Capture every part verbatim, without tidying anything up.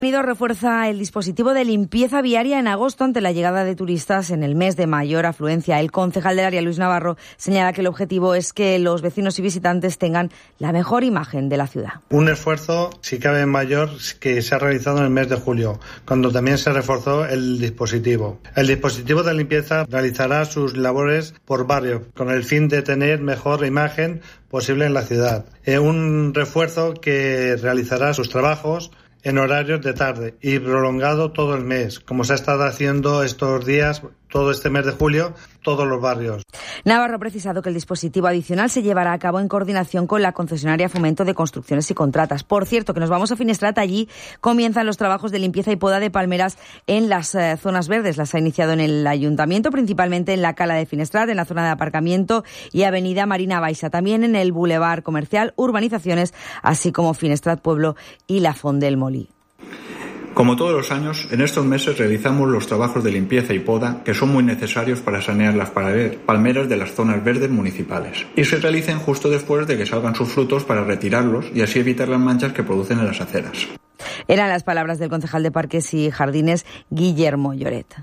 Unido refuerza el dispositivo de limpieza viaria en agosto ante la llegada de turistas en el mes de mayor afluencia. El concejal del área, Luis Navarro, señala que el objetivo es que los vecinos y visitantes tengan la mejor imagen de la ciudad. Un esfuerzo, si cabe mayor, que se ha realizado en el mes de julio, cuando también se reforzó el dispositivo. El dispositivo de limpieza realizará sus labores por barrio, con el fin de tener mejor imagen posible en la ciudad. Es un refuerzo que realizará sus trabajos en horarios de tarde y prolongado todo el mes, como se ha estado haciendo estos días, todo este mes de julio, todos los barrios. Navarro ha precisado que el dispositivo adicional se llevará a cabo en coordinación con la concesionaria Fomento de Construcciones y Contratas. Por cierto, que nos vamos a Finestrat. Allí comienzan los trabajos de limpieza y poda de palmeras en las eh, zonas verdes. Las ha iniciado en el ayuntamiento, principalmente en la Cala de Finestrat, en la zona de aparcamiento y avenida Marina Baixa. También en el Boulevard Comercial, urbanizaciones, así como Finestrat Pueblo y la Font del Molí. Como todos los años, en estos meses realizamos los trabajos de limpieza y poda que son muy necesarios para sanear las palmeras de las zonas verdes municipales y se realicen justo después de que salgan sus frutos para retirarlos y así evitar las manchas que producen en las aceras. Eran las palabras del concejal de Parques y Jardines, Guillermo Lloret.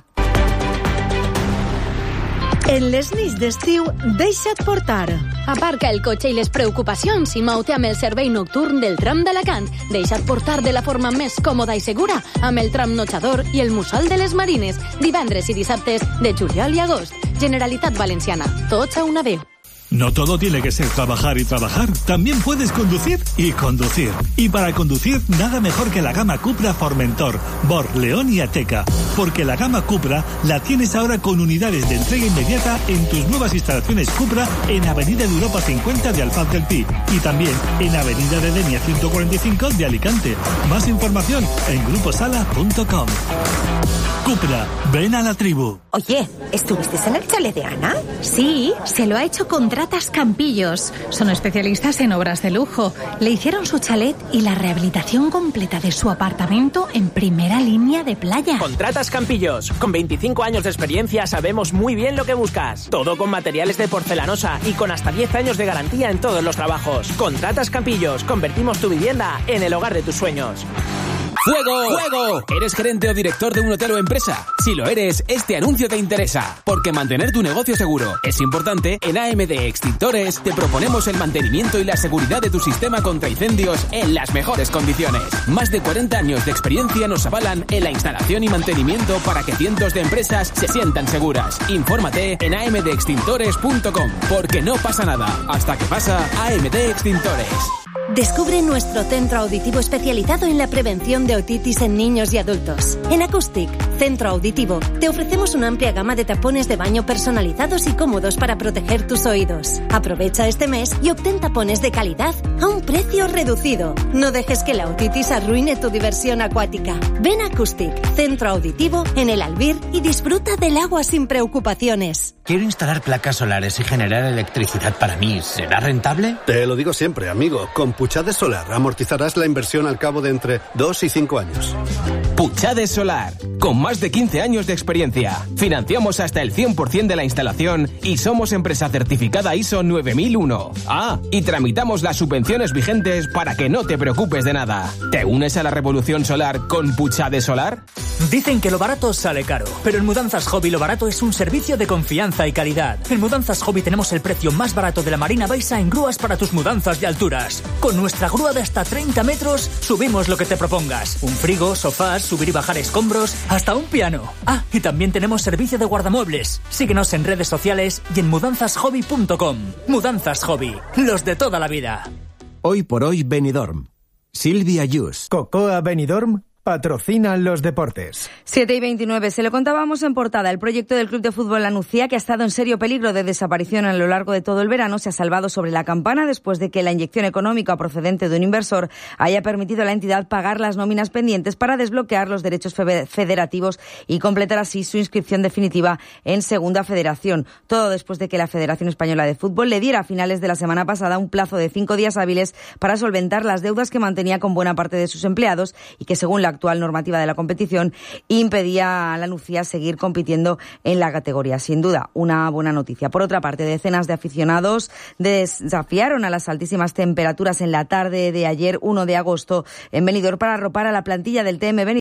En les nits d'estiu, deixa't portar. Aparca el cotxe i les preocupacions i mou-te amb el servei nocturn del tram d'Alacant. Deixa't portar de la forma més còmoda i segura amb el tram notxador i el mussol de les Marines. Divendres i dissabtes de juliol i agost. Generalitat Valenciana. Tots a una veu. No todo tiene que ser trabajar y trabajar. También puedes conducir y conducir. Y para conducir, nada mejor que la gama Cupra Formentor, Bor, León y Ateca. Porque la gama Cupra la tienes ahora con unidades de entrega inmediata en tus nuevas instalaciones Cupra en Avenida de Europa cincuenta de Alfaz del Pi. Y también en Avenida de Denia ciento cuarenta y cinco de Alicante. Más información en gruposala punto com. Cupra, ven a la tribu. Oye, ¿estuviste en el chalet de Ana? Sí, se lo ha hecho Contratas Campillos. Son especialistas en obras de lujo. Le hicieron su chalet y la rehabilitación completa de su apartamento en primera línea de playa. Contratas Campillos. Con veinticinco años de experiencia sabemos muy bien lo que buscas. Todo con materiales de porcelanosa y con hasta diez años de garantía en todos los trabajos. Contratas Campillos. Convertimos tu vivienda en el hogar de tus sueños. ¡Fuego! ¡Fuego! ¿Eres gerente o director de un hotel o empresa? Si lo eres, este anuncio te interesa, porque mantener tu negocio seguro es importante. En A M D Extintores te proponemos el mantenimiento y la seguridad de tu sistema contra incendios en las mejores condiciones. Más de cuarenta años de experiencia nos avalan en la instalación y mantenimiento para que cientos de empresas se sientan seguras. Infórmate en a m d extintores punto com, porque no pasa nada hasta que pasa. A M D Extintores. Descubre nuestro centro auditivo especializado en la prevención de otitis en niños y adultos. En Acoustic, Centro Auditivo, te ofrecemos una amplia gama de tapones de baño personalizados y cómodos para proteger tus oídos. Aprovecha este mes y obtén tapones de calidad a un precio reducido. No dejes que la otitis arruine tu diversión acuática. Ven a Acoustic, Centro Auditivo, en el Albir y disfruta del agua sin preocupaciones. Quiero instalar placas solares y generar electricidad para mí. ¿Será rentable? Te lo digo siempre, amigo. Con Puchades Solar amortizarás la inversión al cabo de entre dos y cinco años. Puchades Solar, con más de quince años de experiencia. Financiamos hasta el cien por ciento de la instalación y somos empresa certificada I S O nueve mil uno. Ah, y tramitamos las subvenciones vigentes para que no te preocupes de nada. ¿Te unes a la revolución solar con Puchades Solar? Dicen que lo barato sale caro, pero en Mudanzas Hobby lo barato es un servicio de confianza y calidad. En Mudanzas Hobby tenemos el precio más barato de la Marina Baixa en grúas para tus mudanzas de alturas. Con nuestra grúa de hasta treinta metros, subimos lo que te propongas. Un frigo, sofás, subir y bajar escombros, hasta un piano. Ah, y también tenemos servicio de guardamuebles. Síguenos en redes sociales y en mudanzas hobby punto com. Mudanzas Hobby, los de toda la vida. Hoy por hoy Benidorm. Silvia Yus. Cocoa Benidorm patrocinan los deportes. siete y veintinueve. Se lo contábamos en portada. El proyecto del Club de Fútbol La Nucía, que ha estado en serio peligro de desaparición a lo largo de todo el verano, se ha salvado sobre la campana después de que la inyección económica procedente de un inversor haya permitido a la entidad pagar las nóminas pendientes para desbloquear los derechos federativos y completar así su inscripción definitiva en Segunda Federación. Todo después de que la Federación Española de Fútbol le diera a finales de la semana pasada un plazo de cinco días hábiles para solventar las deudas que mantenía con buena parte de sus empleados y que, según la actual normativa de la competición impedía a la Nucía seguir compitiendo en la categoría. Sin duda, una buena noticia. Por otra parte, decenas de aficionados desafiaron a las altísimas temperaturas en la tarde de ayer, uno de agosto, en Benidorm para arropar a la plantilla del T M Benidorm